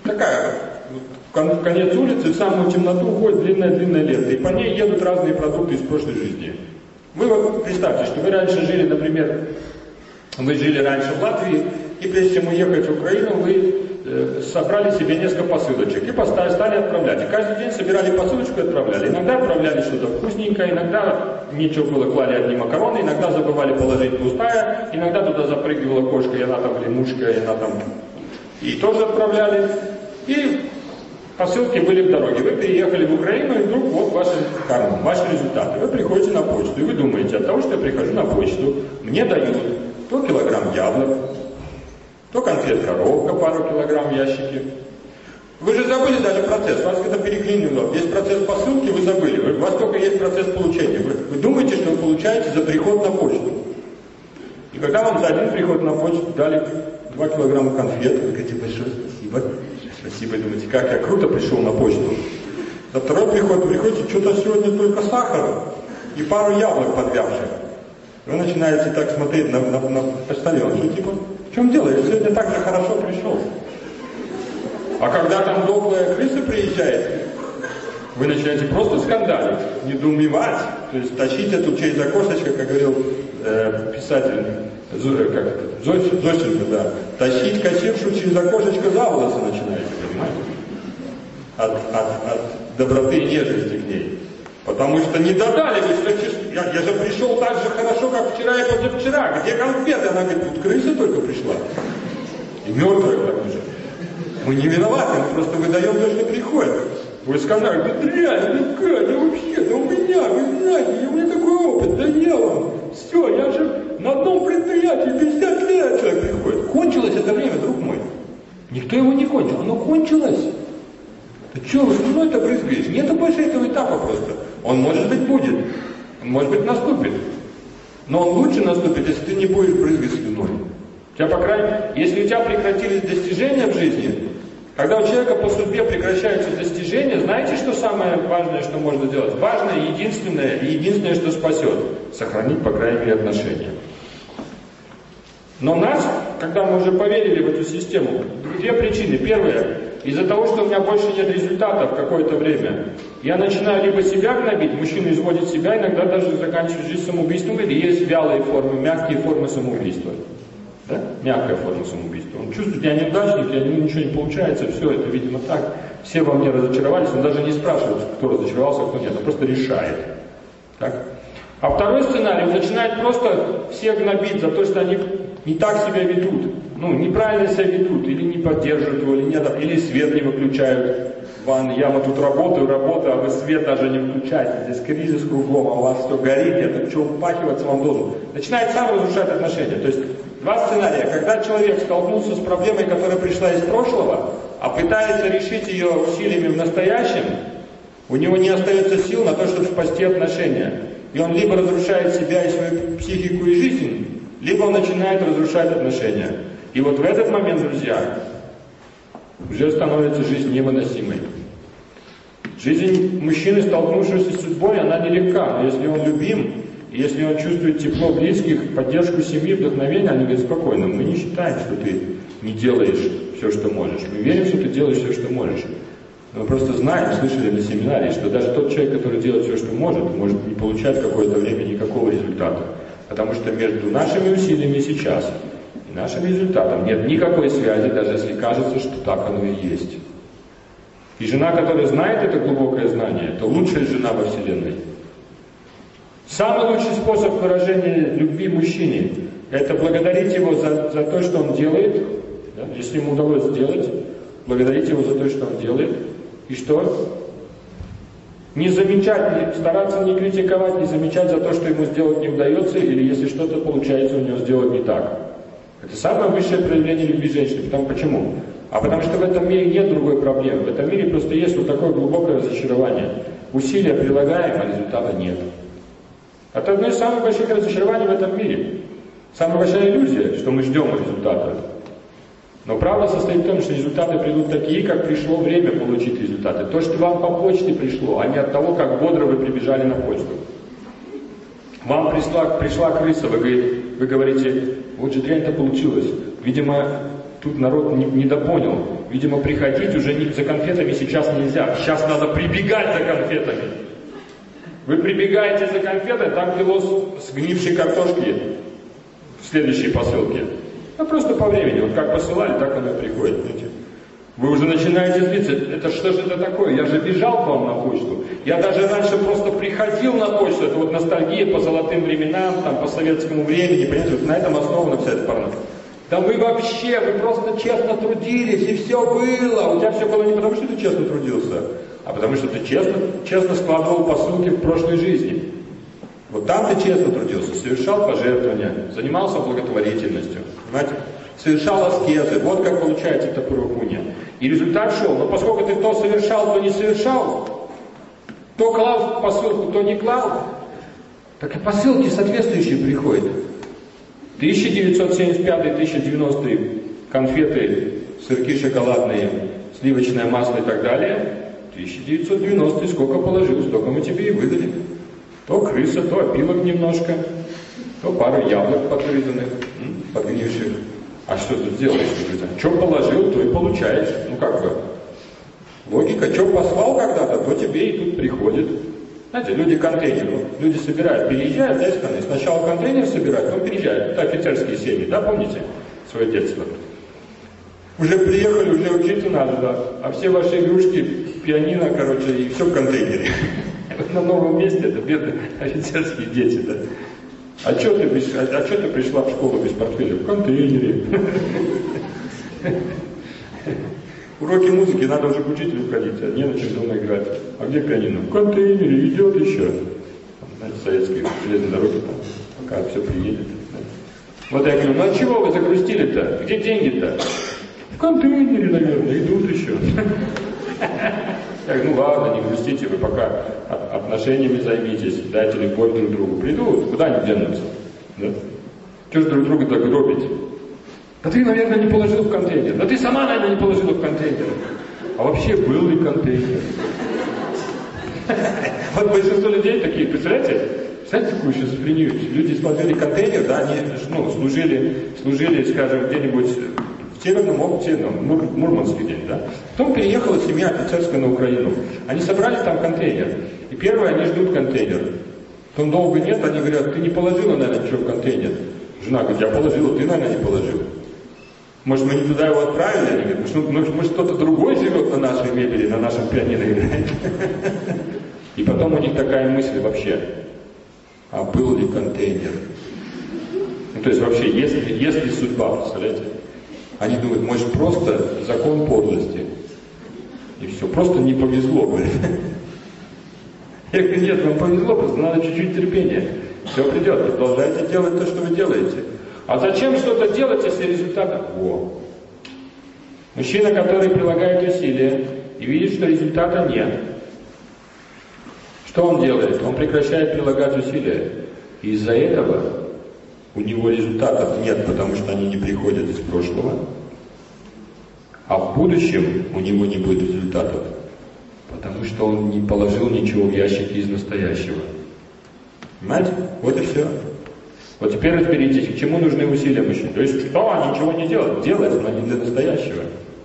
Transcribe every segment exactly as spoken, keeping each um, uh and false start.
такая, в конец улицы, в самую темноту уходит длинная-длинная лента, и по ней едут разные продукты из прошлой жизни. Вы вот представьте, что вы раньше жили, например, вы жили раньше в Латвии, и прежде чем уехать в Украину, вы э, собрали себе несколько посылочек и поставили, стали отправлять. И каждый день собирали посылочку и отправляли. Иногда отправляли что-то вкусненькое, иногда ничего было, клали одни макароны, иногда забывали положить пустая, иногда туда запрыгивала кошка, и она там, или мушка, и она там... И тоже отправляли. И посылки были в дороге. Вы переехали в Украину, и вдруг вот ваши кармы, ваши результаты. Вы приходите на почту, и вы думаете, от того, что я прихожу на почту, мне дают то килограмм яблок, то конфет коровка, пару килограмм в ящике. Вы же забыли даже процесс, вас это переклинило. Есть процесс посылки, вы забыли. У вас только есть процесс получения. Вы, вы думаете, что вы получаете за приход на почту. И когда вам за один приход на почту дали два килограмма конфет, вы говорите, большое спасибо. Спасибо, думаете, как я круто пришел на почту. За второй приход вы приходите, что-то сегодня только сахара и пару яблок подвявших. Вы начинаете так смотреть на, на, на почтальон, что типа, в чем дело, я сегодня так же хорошо пришел. А когда там дохлая крыса приезжает, вы начинаете просто скандалить, недоумевать, то есть тащить эту через окошечко, как говорил э, писатель как это, Зощенко, да, тащить кассиршу через окошечко за волосы начинаете, понимаете? От, от, от доброты и нежности к ней. Потому что не додали, вы я, я же пришел так же хорошо, как вчера и позавчера. Где конфеты? Она говорит, тут крыса только пришла. И мертвая к тому же. Мы не виноваты, мы просто выдаем то, что приходит. Вы скандалите, да дрянь, да как, да вообще, да у меня, вы знаете, у меня такой опыт, да я вам. Все, я же на одном предприятии пятьдесят лет человек приходит. Кончилось это время, друг мой. Никто его не кончил, оно кончилось. Ты что, вы слюной-то брызгаешь? Нету больше этого этапа просто. Он, может быть, будет. Он, может быть, наступит. Но он лучше наступит, если ты не будешь брызгать слюной. У тебя, по крайней мере, если у тебя прекратились достижения в жизни, когда у человека по судьбе прекращаются достижения, знаете, что самое важное, что можно делать? Важное, единственное, и единственное, что спасет. Сохранить, по крайней мере, отношения. Но нас, когда мы уже поверили в эту систему, две причины. Первая. Из-за того, что у меня больше нет результатов какое-то время, я начинаю либо себя гнобить, мужчина изводит себя, иногда даже заканчивает жизнь самоубийством, или есть вялые формы, мягкие формы самоубийства. Да? Мягкая форма самоубийства. Он чувствует, я неудачник, я ничего не получается, все это, видимо, так. Все во мне разочаровались, он даже не спрашивает, кто разочаровался, кто нет, он просто решает. Так? А второй сценарий, он начинает просто всех гнобить за то, что они не так себя ведут. Ну, неправильно себя ведут, или не поддерживают его, или нет, или свет не выключают в ванной. Я вот тут работаю, работаю, а вы свет даже не выключаете. Здесь кризис кругом, а у вас все горит, это что, упахиваться вам должен. Начинает сам разрушать отношения. То есть два сценария. Когда человек столкнулся с проблемой, которая пришла из прошлого, а пытается решить ее усилиями в настоящем, у него не остается сил на то, чтобы спасти отношения. И он либо разрушает себя и свою психику и жизнь, либо он начинает разрушать отношения. И вот в этот момент, друзья, уже становится жизнь невыносимой. Жизнь мужчины, столкнувшегося с судьбой, она нелегка. Но если он любим, и если он чувствует тепло близких, поддержку семьи, вдохновение, они говорят, спокойно, мы не считаем, что ты не делаешь все, что можешь. Мы верим, что ты делаешь все, что можешь. Мы просто знаем, слышали на семинаре, что даже тот человек, который делает все, что может, может не получать какое-то время никакого результата. Потому что между нашими усилиями сейчас и нашим результатом нет никакой связи, даже если кажется, что так оно и есть. И жена, которая знает это глубокое знание, это лучшая жена во Вселенной. Самый лучший способ выражения любви мужчине – это благодарить его за, за то, что он делает, да, если ему удалось сделать, благодарить его за то, что он делает, и что? Не замечать, не, стараться не критиковать, не замечать за то, что ему сделать не удается, или если что-то получается у него сделать не так. Это самое высшее проявление любви женщины. Потому, почему? А потому что в этом мире нет другой проблемы. В этом мире просто есть вот такое глубокое разочарование. Усилия прилагаем, а результата нет. Это одно из самых больших разочарований в этом мире. Самая большая иллюзия, что мы ждем результата. Но правда состоит в том, что результаты придут такие, как пришло время получить результаты. То, что вам по почте пришло, а не от того, как бодро вы прибежали на почту. Вам пришла, пришла крыса, вы говорите, вы говорите, вот же дрянь-то получилось. Видимо, тут народ не, недопонял. Видимо, приходить уже не, за конфетами сейчас нельзя. Сейчас надо прибегать за конфетами. Вы прибегаете за конфетой, там кило сгнившей картошки в следующей посылке. Ну просто по времени. Вот как посылали, так оно и приходит. Знаете. Вы уже начинаете злиться. Это что же это такое? Я же бежал к вам на почту. Я даже раньше просто приходил на почту. Это вот ностальгия по золотым временам, там, по советскому времени. Понимаете, вот на этом основана вся эта порнография. Да вы вообще, вы просто честно трудились, и все было. У тебя все было не потому, что ты честно трудился, а потому что ты честно, честно складывал посылки в прошлой жизни. Вот там ты честно трудился, совершал пожертвования, занимался благотворительностью, понимаете, совершал аскезы. Вот как получается это пурухунья. И результат шел. Но поскольку ты то совершал, то не совершал, то клал в посылку, то не клал, так и посылки соответствующие приходят. тысяча девятьсот семьдесят пятый — тысяча девяностый конфеты, сырки шоколадные, сливочное масло и так далее. тысяча девятьсот девяностый сколько положил, столько мы тебе и выдали. То крыса, то опилок немножко, то пару яблок подгрызанных, подгнивших. А что ты сделаешь? Что положил, то и получаешь. Ну как бы. Логика, что послал когда-то, то тебе и тут приходит. Знаете, люди контейнер, люди собирают, переезжают, да, из страны. Сначала контейнер собирают, потом переезжают. Это офицерские семьи, да, помните свое детство? Уже приехали, уже учиться надо, да. А все ваши игрушки, пианино, короче, и все в контейнере. На новом месте это бедные офицерские дети, да. А что ты, а, а что ты пришла в школу без портфеля? В контейнере. Уроки музыки надо уже к учителю ходить, а не на чем дома играть. А где пианино? В контейнере идет еще. Знаете, советские железные дороги, там, пока все приедет. Вот я говорю, ну а чего вы загрустили-то? Где деньги-то? В контейнере, наверное, идут еще. Я говорю, ну ладно, не грустите, вы пока отношениями займитесь, дайте любовь друг другу. Придут, куда они денутся? Да? Чего же друг друга так гробить? Да ты, наверное, не положил в контейнер. Да ты сама, наверное, не положила в контейнер. А вообще был ли контейнер? Вот большинство людей такие, представляете? Представляете такую шизофрению? Люди смотрели контейнер, да, они ну, служили, служили, скажем, где-нибудь в Северном опыте, ну, Мур, Мурманске где-нибудь, да. Потом переехала семья офицерская на Украину. Они собрали там контейнер. И первое, они ждут контейнер. Потом долго нет, они говорят, ты не положила, наверное, ничего в контейнер. Жена говорит, я положила, ты, наверное, не положил. Может, мы не туда его отправили? Они говорят, может, может, может кто-то другой живет на нашей мебели, на нашем пианино играет. И потом у них такая мысль вообще, а был ли контейнер? Ну, то есть вообще, если, если судьба, представляете? Они думают, может, просто закон подлости. И все, просто не повезло бы. Я говорю, нет, вам повезло, просто надо чуть-чуть терпения. Все придет, продолжайте делать то, что вы делаете. А зачем что-то делать, если результата? Во. Мужчина, который прилагает усилия и видит, что результата нет. Что он делает? Он прекращает прилагать усилия. И из-за этого у него результатов нет, потому что они не приходят из прошлого. А в будущем у него не будет результатов, потому что он не положил ничего в ящики из настоящего. Понимаете? Вот и все. Вот теперь разберитесь, к чему нужны усилия мужчин. То есть что? Ничего не делать. Делать, но не для настоящего.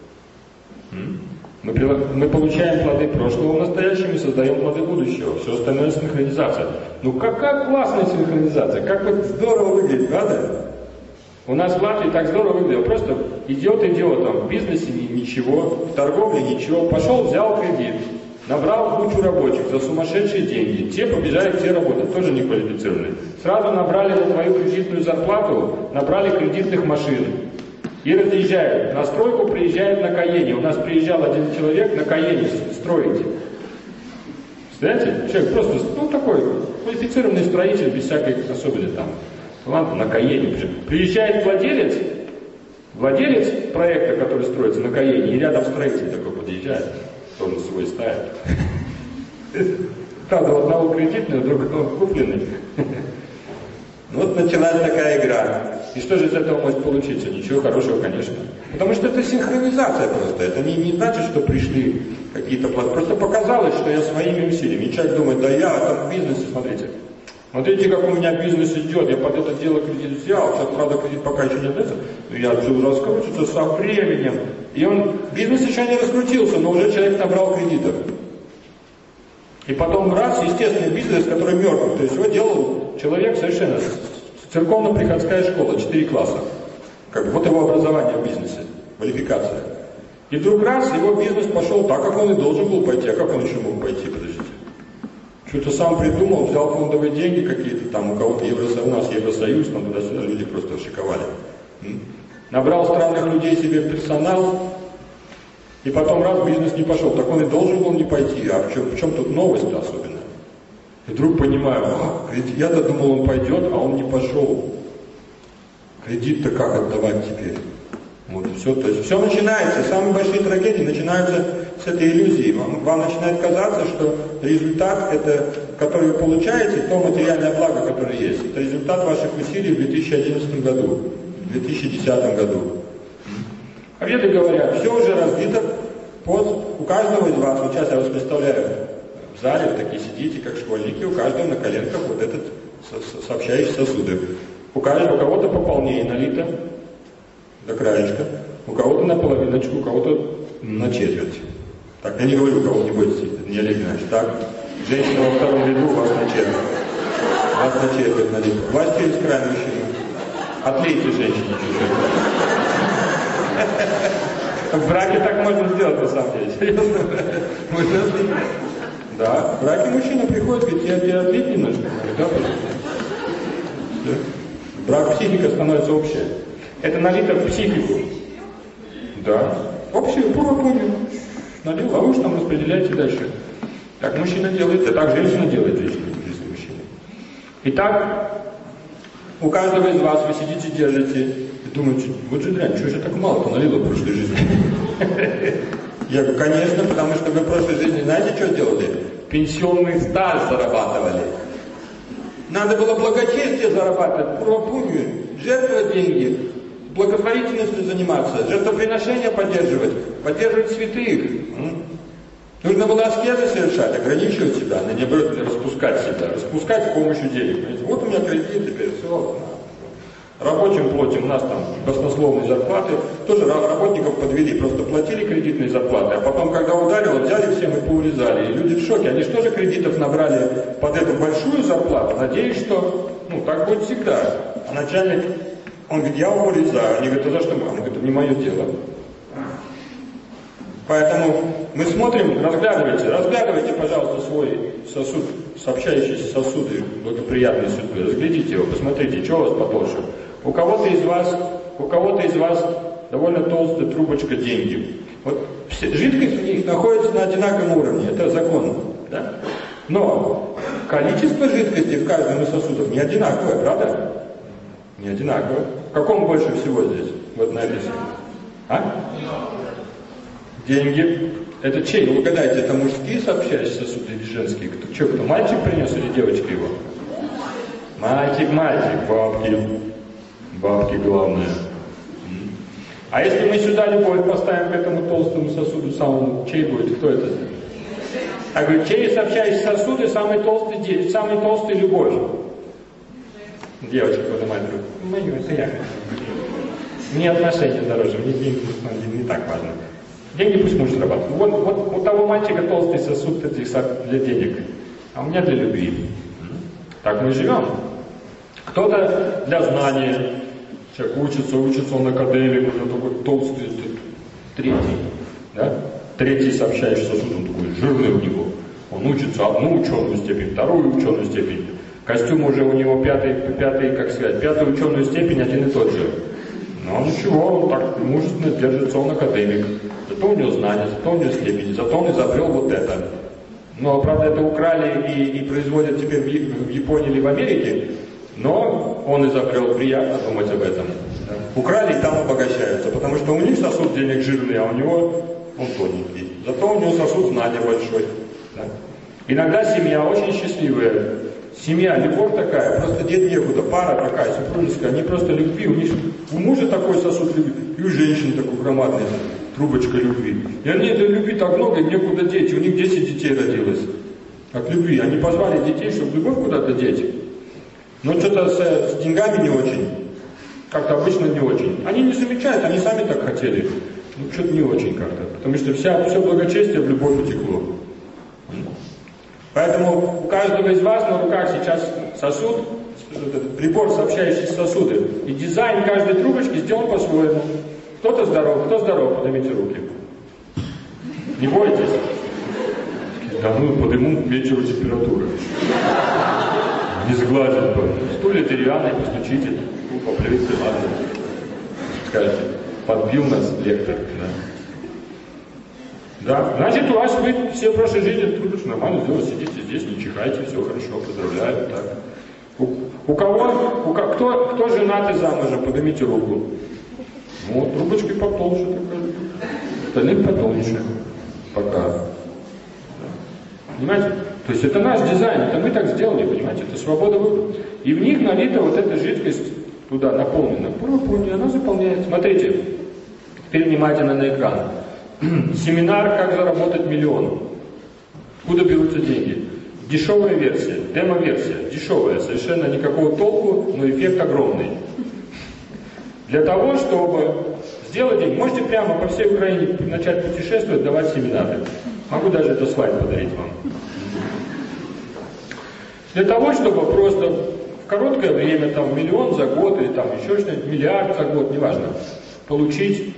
Мы, мы получаем плоды прошлого в настоящем и создаем плоды будущего. Все остальное синхронизация. Ну какая классная синхронизация. Как вот здорово выглядит, правда? У нас в Латвии так здорово выглядело. Просто идиот идиотом. В бизнесе ничего, в торговле ничего. Пошел, взял кредит. Набрал кучу рабочих за сумасшедшие деньги. Те побежали, те работают, тоже не квалифицированные. Сразу набрали на твою кредитную зарплату, набрали кредитных машин. И разъезжают. На стройку приезжают на Каене. У нас приезжал один человек на Каене строить. Представляете? Человек просто, ну такой, квалифицированный строитель, без всякой особенности там. Ладно, на Каене. Приезжает владелец, владелец проекта, который строится на Каене, и рядом строитель такой подъезжает. Тоже свой ставит. Правда, у одного кредитный, у другого купленный. Вот началась такая игра. И что же из этого может получиться? Ничего хорошего, конечно. Потому что это синхронизация просто. Это не, не значит, что пришли какие-то планы. Просто показалось, что я своими усилиями. И человек думает, да я там в бизнесе, смотрите. Смотрите, как у меня бизнес идет. Я под это дело кредит взял. Сейчас, правда, кредит пока еще не отдается. Но я уже раскручивается со временем. И он бизнес еще не раскрутился, но уже человек набрал кредитов. И потом раз, естественный бизнес, который мертвый. То есть его делал человек совершенно, церковно-приходская школа, четыре класса. Как бы, вот его образование в бизнесе, квалификация. И вдруг раз, его бизнес пошел так, как он и должен был пойти. А как он еще мог пойти, подождите? Что-то сам придумал, взял фондовые деньги какие-то, там у кого-то Евросоюз, у нас Евросоюз, там туда-сюда люди просто шиковали. Набрал странных людей себе персонал, и потом раз бизнес не пошел. Так он и должен был не пойти. А в чем, в чем тут новость-то особенно? И вдруг понимаю, а, кредит, я-то думал, он пойдет, а он не пошел. Кредит-то как отдавать теперь? Вот и все. То есть все начинается, самые большие трагедии начинаются с этой иллюзии. Вам, вам начинает казаться, что результат, это, который вы получаете, то материальное благо, которое есть, это результат ваших усилий в две тысячи одиннадцатом году, в две тысячи десятом году. А веды говорят, все уже разбито, под, у каждого из вас, вот сейчас я вас представляю, в зале вы такие сидите, как школьники, у каждого на коленках вот этот сообщающий сосуды. У каждого, у кого-то пополнее налито до краешка, у кого-то на половиночку, у кого-то на четверть. Так, я не говорю, у кого не бойтесь, это не Олег Геннадьевич. Так, женщина во втором ряду, у вас на четверть. У вас на четверть налито. Власть через край мужчина. Отлейте женщине чуть-чуть. В браке так можно сделать, на самом деле. Серьезно. Да, в браке мужчина приходит, говорит, я тебе отлить немножко. Да, в брак психика становится общая. Это налито в психику. Да. Общую, понял. Налил, а вы уж там распределяете дальше. Так мужчина делает, а так женщина делает женщина, если мужчина. Итак, у каждого из вас вы сидите, держите и думаете, вот же дрянь, что же так мало-то налило в прошлой жизни? Я говорю, конечно, потому что вы в прошлой жизни знаете, что делали? Пенсионный стаж зарабатывали. Надо было благочестие зарабатывать, правопунию, жертвовать деньги, благотворительностью заниматься, жертвоприношения поддерживать, поддерживать святых. Нужно было аскезы совершать, ограничивать себя, а не распускать себя, распускать с помощью денег. Понимаете? Вот у меня кредит теперь, все. Рабочим платим, у нас там баснословные зарплаты, тоже работников подвели, просто платили кредитные зарплаты, а потом, когда ударило, взяли всем и поурезали. И люди в шоке, они же тоже кредитов набрали под эту большую зарплату, надеюсь, что ну, так будет всегда. А начальник, он говорит, я урезаю. Они говорят, а за что? Он говорит, это не мое дело. Поэтому мы смотрим, разглядывайте, разглядывайте, пожалуйста, свой сосуд, сообщающийся сосуды благоприятной судьбы, разглядите его, посмотрите, что у вас потолще. У кого-то из вас, у кого-то из вас довольно толстая трубочка деньги. Вот все, жидкость в них находится на одинаковом уровне, это закон, да? Но количество жидкости в каждом из сосудов не одинаковое, правда? Не одинаковое. В каком больше всего здесь? Вот написано. А? Деньги. Это чей? Вы угадайте, это мужские сообщающие сосуды или женские? Кто, что, кто, мальчик принес или девочка его? Мальчик, мальчик, бабки. Бабки главное. А если мы сюда любовь поставим к этому толстому сосуду самому, чей будет? Кто это? А говорит, чей сообщающие сосуды самый толстый, самый толстый любовь? Девочка поднимает руку. Мою, это я. Мне отношения дороже, мне деньги не, не так важно. Деньги пусть муж зарабатывает. Вот, вот у того мальчика толстый сосуд для денег, а у меня для любви. Так мы живем. Кто-то для знания. Человек учится, учится, он академик, уже такой толстый, третий. Да? Третий сообщающий сосуд, он такой жирный у него. Он учится одну ученую степень, вторую ученую степень. Костюм уже у него пятый, пятый, как сказать, пятую ученую степень один и тот же. Но ничего, он так мужественно держится, он академик. Зато у него знания, зато у него степень, зато он изобрел вот это. Но, правда, это украли и, и производят теперь в Японии или в Америке, но он изобрел, приятно думать об этом. Украли и там обогащаются, потому что у них сосуд денег жирный, а у него он тоненький. Зато у него сосуд знания большой. Да? Иногда семья очень счастливая. Семья, любовь такая, просто дед некуда, пара такая, супружеская, они просто любви, у них у мужа такой сосуд любви, и у женщины такой громадный трубочка любви. И они этой любви так много, и некуда деть, у них десять детей родилось от любви. Они позвали детей, чтобы любовь куда-то деть. Но что-то с, с деньгами не очень, как-то обычно не очень. Они не замечают, они сами так хотели. Ну, что-то не очень как-то. Потому что вся, все благочестие в любовь утекло. Поэтому у каждого из вас на руках сейчас сосуд, прибор, сообщающий сосуды. И дизайн каждой трубочки сделан по-своему. Кто-то здоров, кто здоров, поднимите руки. Не бойтесь. Да ну, подниму к вечеру температуры. Не сглазит бы. Стулья деревянные, постучите. Ну, поплюйте, ладно. Скажете, подбил нас лектор. Да. Да, значит, у вас вы все в прошлой жизни трудно, нормально сделали, сидите здесь, не чихайте, все хорошо, поздравляю. Так. У, у кого, у, кто, кто женат и замужем, поднимите руку. Вот, трубочки потолще такая. Остальных потолще. Пока. Да. Понимаете? То есть это наш дизайн, это мы так сделали, понимаете? Это свобода выбора. И в них налита вот эта жидкость туда наполнена. Пурпурная, она заполняет. Смотрите, теперь внимательно на экран. Семинар «Как заработать миллион». Откуда берутся деньги? Дешевая версия, демо-версия, дешевая, совершенно никакого толку, но эффект огромный. Для того, чтобы сделать деньги, можете прямо по всей Украине начать путешествовать, давать семинары. Могу даже этот слайд подарить вам. Для того, чтобы просто в короткое время, там, миллион за год, или там еще что-нибудь, миллиард за год, неважно, получить...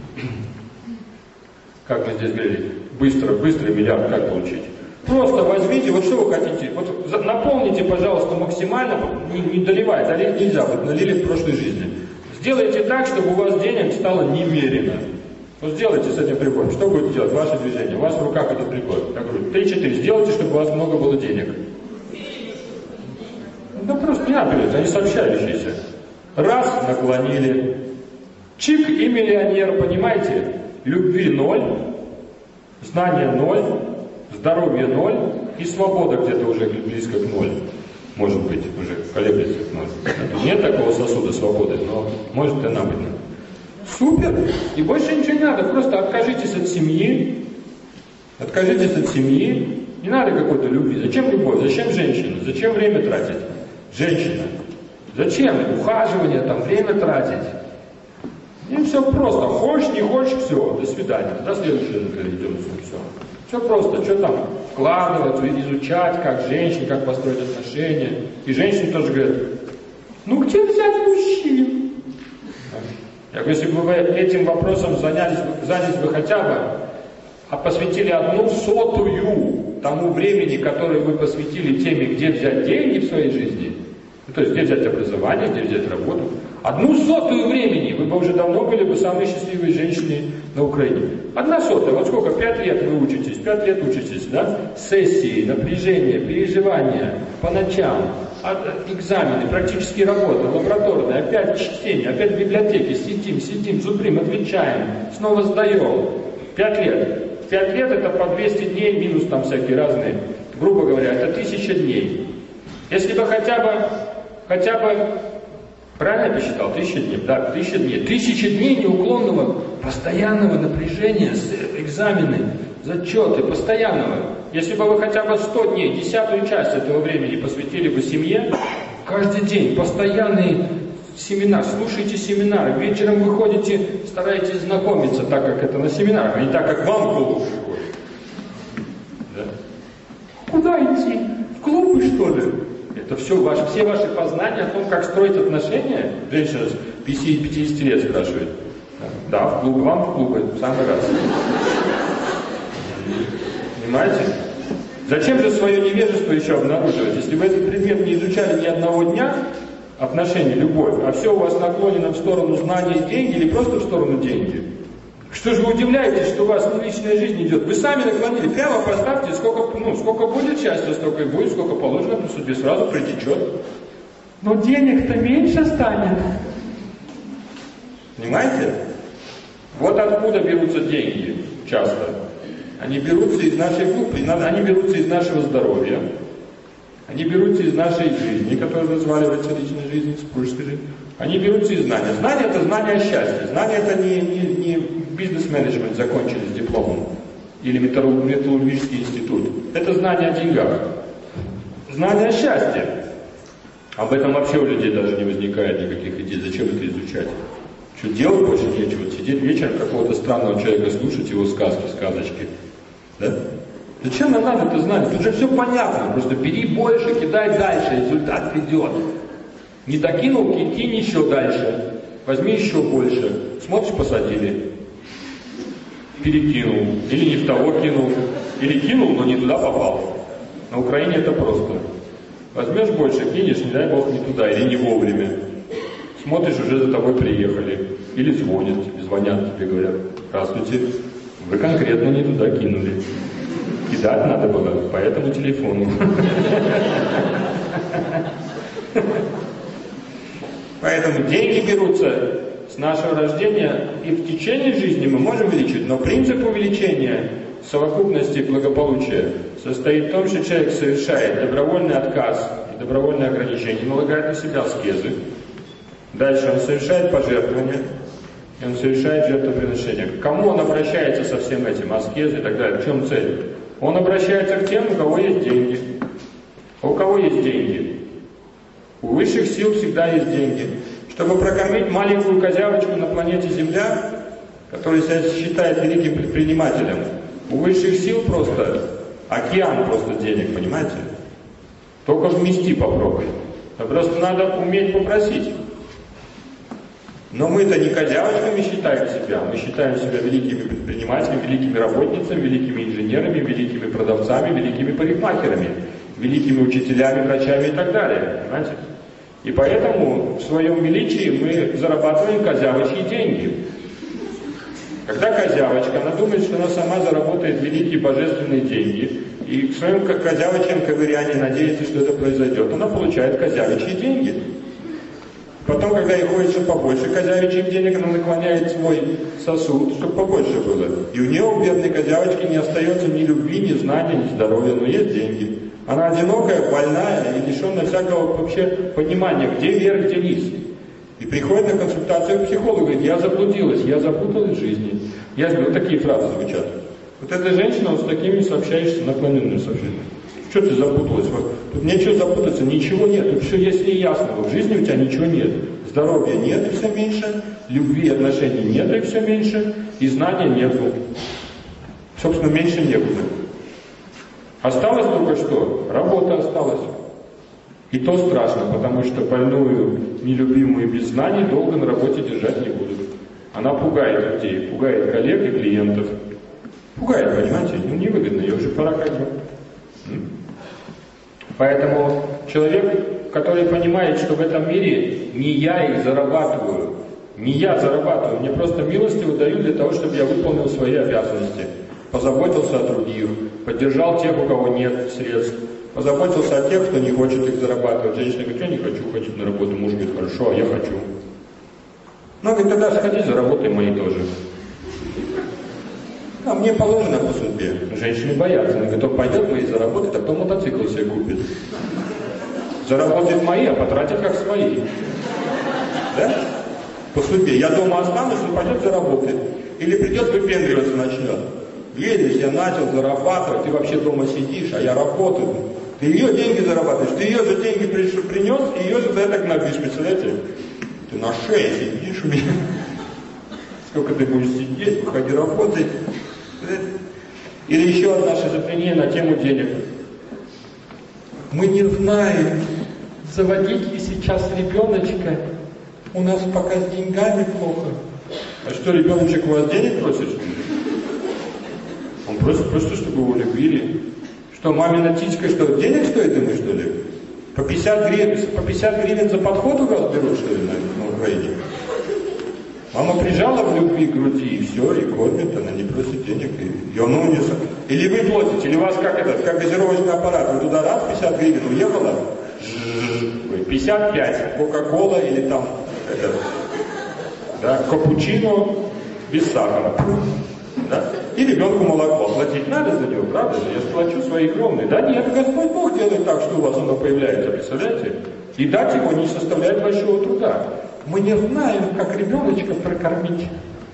Как мы здесь говорили, быстро, быстрый миллиард, как получить? Просто возьмите, вот что вы хотите, вот наполните, пожалуйста, максимально, не, не доливай, долить нельзя, вот налили в прошлой жизни. Сделайте так, чтобы у вас денег стало немерено. Вот сделайте с этим прибором. Что будет делать? Ваше движение. У вас в руках этот прибор. Я говорю, три-четыре. Сделайте, чтобы у вас много было денег. Да просто не надо, они сообщающиеся. Раз, наклонили. Чик и миллионер, понимаете? Любви ноль, знания ноль, здоровье ноль и свобода где-то уже близко к ноль. Может быть, уже колеблется к ноль. Тут нет такого сосуда свободы, но может и она быть. Супер! И больше ничего не надо, просто откажитесь от семьи, откажитесь от семьи, не надо какой-то любви. Зачем любовь? Зачем женщина? Зачем время тратить? Женщина. Зачем? Ухаживание, там, время тратить. И все просто. Хочешь, не хочешь, все, до свидания. До следующего идем, все. Все просто. Что там? Вкладываться, изучать, как женщине, как построить отношения. И женщины тоже говорят, ну где взять мужчин? Я говорю, если бы вы этим вопросом занялись, занялись бы хотя бы, а посвятили одну сотую тому времени, которое вы посвятили теме, где взять деньги в своей жизни, ну, то есть где взять образование, где взять работу, одну сотую времени, вы бы уже давно были бы самой счастливой женщиной на Украине. Одна сотая, вот сколько, пять лет вы учитесь, пять лет учитесь, да? Сессии, напряжение, переживания, по ночам, экзамены, практические работы, лабораторные, опять чтение, опять в библиотеке, сидим, сидим, зубрим, отвечаем, снова сдаем. Пять лет. Пять лет это по двести дней, минус там всякие разные, грубо говоря, это тысяча дней. Если бы хотя бы, хотя бы, правильно я посчитал, тысяча дней, да, тысяча дней, тысяча дней неуклонного, постоянного напряжения, экзамены, зачеты, постоянного. Если бы вы хотя бы сто дней, десятую часть этого времени посвятили бы семье, каждый день постоянный семинар, слушайте семинары, вечером вы ходите, стараетесь знакомиться, так как это на семинарах, а не так, как вам в голову приходит. Да? Куда идти? В клубы, что ли? Это все, ваши, все ваши познания о том, как строить отношения, женщина с пятидесяти лет спрашивает. Да, в клубы, вам в клубы, в самый раз. Понимаете? Зачем же свое невежество еще обнаруживать? Если вы этот предмет не изучали ни одного дня, отношения, любовь, а все у вас наклонено в сторону знания и деньги или просто в сторону деньги, что же вы удивляетесь, что у вас личная жизнь идет? Вы сами наклонили, прямо поставьте, сколько, ну, сколько будет счастья, столько и будет, сколько положено по судьбе, сразу притечет. Но денег-то меньше станет. Понимаете? Вот откуда берутся деньги часто. Они берутся из нашей глупости, они берутся из нашего здоровья, они берутся из нашей жизни, которая разваливается личной жизнью, супружеской жизни. Они берутся из знания. Знание – это знание о счастье. Знание – это не, не, не бизнес-менеджмент, закончили с дипломом, или металлургический институт. Это знание о деньгах. Знание о счастье. Об этом вообще у людей даже не возникает никаких идей. Зачем это изучать? Что делать больше нечего, вот сидеть вечером какого-то странного человека, слушать его сказки, сказочки. Да? Зачем нам надо это знать? Тут же все понятно, просто бери больше, кидай дальше, результат придет. Не докинул, кинь еще дальше, возьми еще больше. Смотришь, посадили. Перекинул, или не в того кинул, или кинул, но не туда попал. На Украине это просто. Возьмешь больше, кинешь, не дай Бог, не туда, или не вовремя. Смотришь, уже за тобой приехали. Или звонят, звонят тебе, говорят: здравствуйте, вы конкретно не туда кинули. Кидать надо было по этому телефону. Поэтому деньги берутся с нашего рождения, и в течение жизни мы можем увеличить, но принцип увеличения совокупности благополучия состоит в том, что человек совершает добровольный отказ и добровольное ограничение, налагает на себя аскезы. Дальше он совершает пожертвования, и он совершает жертвоприношение. К кому он обращается со всем этим, аскезы и так далее? В чем цель? Он обращается к тем, у кого есть деньги. А у кого есть деньги? У высших сил всегда есть деньги. Чтобы прокормить маленькую козявочку на планете Земля, которая себя считает великим предпринимателем, у высших сил просто океан просто денег, понимаете? Только вмести попробуй. А просто надо уметь попросить. Но мы-то не козявочками считаем себя, мы считаем себя великими предпринимателями, великими работницами, великими инженерами, великими продавцами, великими парикмахерами, великими учителями, врачами и так далее, понимаете? И поэтому в своем величии мы зарабатываем козявочьи деньги. Когда козявочка, она думает, что она сама заработает великие божественные деньги, и в своем козявочьем ковырянии надеется, что это произойдет, она получает козявичьи деньги. Потом, когда ей хочется побольше козявичьих денег, она наклоняет свой сосуд, чтобы побольше было. И у нее, у бедной козявочки, не остается ни любви, ни знаний, ни здоровья, но есть деньги. Она одинокая, больная и лишенная всякого вообще понимания, где вверх, где низ. И приходит на консультацию к психологу, говорит: я заблудилась, я запуталась в жизни. Я вот такие фразы звучат. Вот эта женщина, вот с такими сообщаешься, наклоненными сообщениями. Что ты запуталась? Тут нечего запутаться, ничего нет. Тут все ясно и ясно. В жизни у тебя ничего нет. Здоровья нет и все меньше, любви и отношений нет и все меньше, и знания нету. Собственно, меньше некуда. Осталось только что? Работа осталась. И то страшно, потому что больную, нелюбимую без знаний долго на работе держать не будут. Она пугает людей, пугает коллег и клиентов. Пугает, понимаете? Ну, невыгодно, ее уже пора как бы. Поэтому человек, который понимает, что в этом мире не я их зарабатываю, не я зарабатываю, мне просто милостиво дают для того, чтобы я выполнил свои обязанности, позаботился о других, поддержал тех, у кого нет средств, позаботился о тех, кто не хочет их зарабатывать. Женщина говорит: я не хочу ходить на работу, муж говорит: хорошо, а я хочу. Ну, говорит: тогда сходи, заработай мои тоже. А мне положено по судьбе. Женщины боятся. Она говорит: кто пойдет мои заработать, а потом мотоцикл себе купит. Заработает мои, а потратит как свои. Да? По судьбе. Я дома останусь, он пойдет заработает. Или придет, выпендриваться начнет. Едешь, я начал зарабатывать, ты вообще дома сидишь, а я работаю. Ты ее деньги зарабатываешь, ты ее же деньги принес, и ее же за это гнобишь, представляете? Ты на шее сидишь у меня. Сколько ты будешь сидеть, выходи работать. Или еще одна шизофрения на тему денег. Мы не знаем, заводить ли сейчас ребеночка. У нас пока с деньгами плохо. А что, ребеночек у вас денег просит? Он просит просто, чтобы его любили. Что, мамина титька, что, денег стоит ему, что ли? По пятьдесят гривен, по пятьдесят гривен за подход у вас берут, что ли, на, на Украине? Мама прижала в любви к груди, и все, и кормит, она не просит денег. И, и оно у нее... Или вы платите, или у вас как этот, как газировочный аппарат, вы туда раз пятьдесят гривен уехала, пятьдесят пять, кока-кола или там, это, да, капучино без сахара. Да? И ребенку молоко. Платить надо за него, правда же? Я сплачу свои кровные. Да нет, Господь Бог делает так, что у вас оно появляется, представляете? И дать его не составляет большого труда. Мы не знаем, как ребеночка прокормить.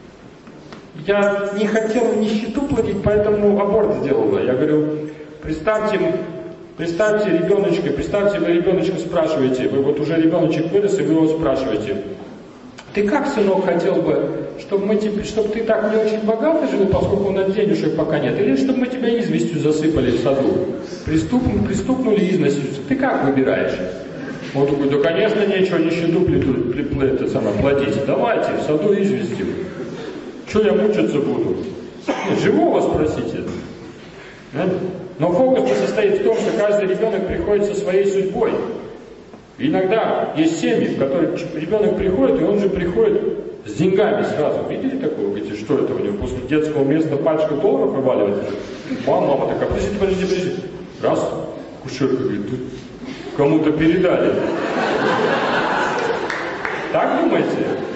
Я не хотел нищету платить, поэтому аборт сделала. Я говорю: представьте, представьте ребеночка, представьте, вы ребеночка спрашиваете, вы вот уже ребеночек вырос, и вы его спрашиваете: Ты как, сынок, хотел бы, чтобы, мы тебе, чтобы ты так не очень богато жил, поскольку у нас денежек пока нет, или чтобы мы тебя известью засыпали в саду? Приступнули, приступнули известью. Ты как выбираешь? Он такой, да, конечно, нечего нищету это самое, платить. Давайте, в саду известью. Что я мучиться буду? Нет, живого спросите. Но фокус состоит в том, что каждый ребенок приходит со своей судьбой. И иногда есть семьи, в которых ребенок приходит, и он же приходит с деньгами сразу. Видели такое? Вы говорите, что это у него после детского места пачка долларов вываливается? Мама, мама такая, подождите, подождите, подождите. Раз, кушерка говорит, тут кому-то передали. Так думаете?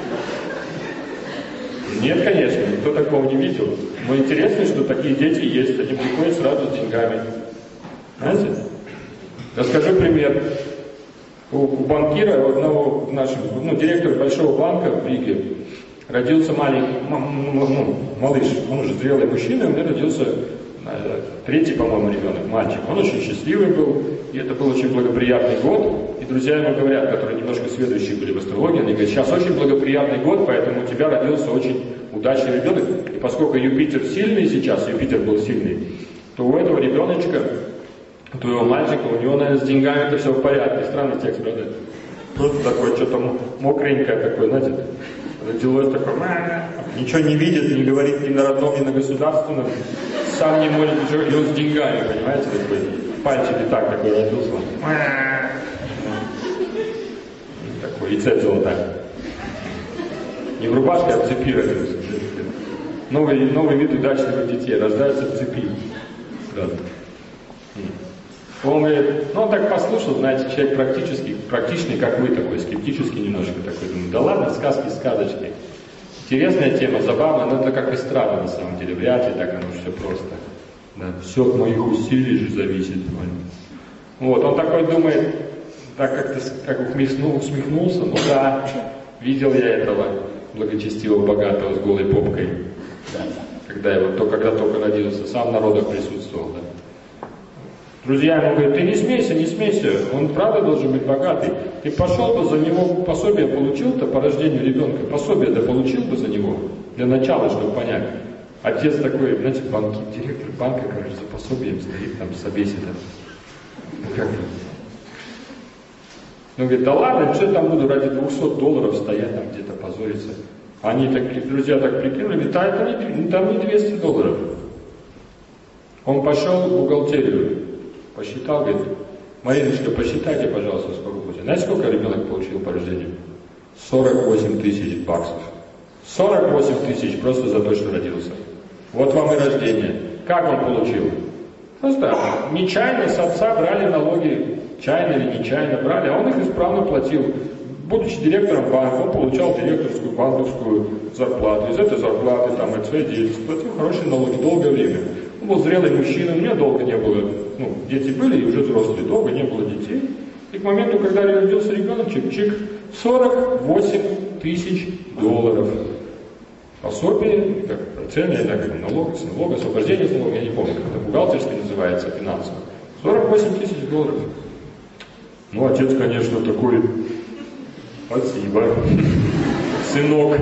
Нет, конечно, никто такого не видел. Но интересно, что такие дети есть, они приходят сразу с деньгами. Знаете? Расскажу пример. У, у банкира, у одного нашего, ну, директора большого банка в Риге, родился маленький, ну, малыш, он уже зрелый мужчина, у меня родился третий, по-моему, ребенок, мальчик. Он очень счастливый был, и это был очень благоприятный год. И друзья ему говорят, которые немножко сведущие были в астрологии, они говорят, сейчас очень благоприятный год, поэтому у тебя родился очень удачный ребенок. И поскольку Юпитер сильный сейчас, Юпитер был сильный, то у этого ребеночка, у твоего мальчика, у него, наверное, с деньгами это все в порядке. Странный текст, правда? Просто такое, что-то мокренькое такое, знаете, родилось такое, ничего не видит, не говорит ни на родном, ни на государственном, сам не может ничего, и он с деньгами, понимаете, такой, пальчики так, такой родился. Такой, и цепь золотая. Не в рубашке, а в цепи родился. Новый, новый вид удачливых детей, рождаются в цепи. Да. Он говорит, ну он так послушал, знаете, человек практически, практичный, как вы такой, скептический немножко такой, думаю, да ладно, сказки, сказочки. Интересная тема, забавная, но это как и странно на самом деле, вряд ли так оно все просто. Да, все от моих усилий же зависит. Вот, он такой думает, так как-то как усмехнул, усмехнулся, ну да, видел я этого благочестивого, богатого с голой попкой, да, когда, его, то, когда только родился, сам в народах присутствовал, да. Друзья ему говорят, ты не смейся, не смейся, он правда должен быть богатый. Ты пошел бы за него, пособие получил-то по рождению ребенка, пособие-то получил бы за него, для начала, чтобы понять. Отец такой, знаете, банки, директор банка, короче, за пособием стоит, там, собесит. Ну как? Он говорит, да ладно, что я там буду ради двухсот долларов стоять, там где-то позориться. Они такие, друзья так прикинули, говорят, а это не, там не двести долларов. Он пошел в бухгалтерию. Посчитал, говорит, Мариночка, посчитайте, пожалуйста, сколько будет. Знаете, сколько ребенок получил по рождению? сорок восемь тысяч баксов. сорок восемь тысяч просто за то, что родился. Вот вам и рождение. Как он получил? Просто нечаянно с отца брали налоги, чайно или нечаянно брали, а он их исправно платил. Будучи директором банка, он получал директорскую банковскую зарплату. Из этой зарплаты, там, от своей деятельности платил хорошие налоги долгое время. Он был зрелый мужчина, у меня долго не было, ну, дети были и уже взрослые, долго не было детей. И к моменту, когда родился ребенок, чик-чик, сорок восемь тысяч долларов. Пособие, как ценное, так как налог, с налога, освобождение с налога, я не помню, как это бухгалтерски называется, финансово. сорок восемь тысяч долларов. Ну, отец, конечно, такой, спасибо, сынок.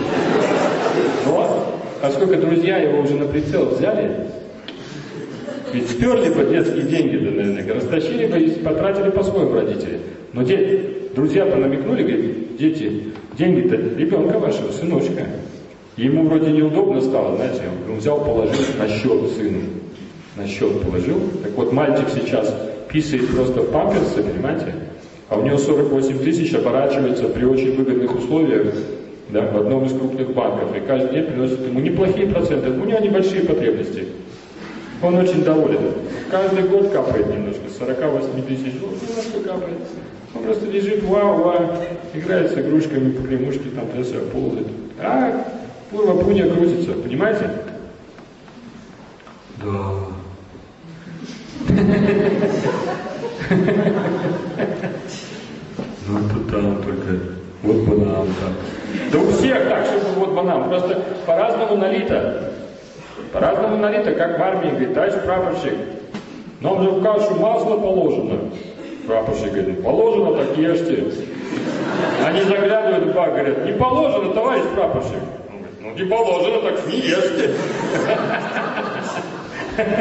Но, поскольку друзья его уже на прицел взяли, ведь сперли бы детские деньги-то, наверное, растащили бы и потратили по-своему родители. Но дети, друзья-то намекнули, говорят, дети, деньги-то ребенка вашего, сыночка. Ему вроде неудобно стало, знаете, он взял, положил на счет сыну. На счет положил. Так вот, мальчик сейчас писает просто в памперсы, понимаете? А у него сорок восемь тысяч оборачивается при очень выгодных условиях, да, в одном из крупных банков. И каждый день приносит ему неплохие проценты. У него небольшие потребности. Он очень доволен. Каждый год капает немножко, с сорока восьми тысяч, ну, немножко капает. Он просто лежит, вау, вау, играет с игрушками, погремушки, там туда ползает. А пурва пуня крутится, понимаете? Да. Ну это там только, вот банан так. Да у всех так, чтобы вот банан, просто по-разному налито. По-разному налито, как в армии, говорит, товарищ прапорщик, нам же в кашу масло положено. Прапорщик говорит, положено, так ешьте. Они заглядывают в бак, говорят, не положено, товарищ прапорщик. Он говорит, ну не положено, так не ешьте.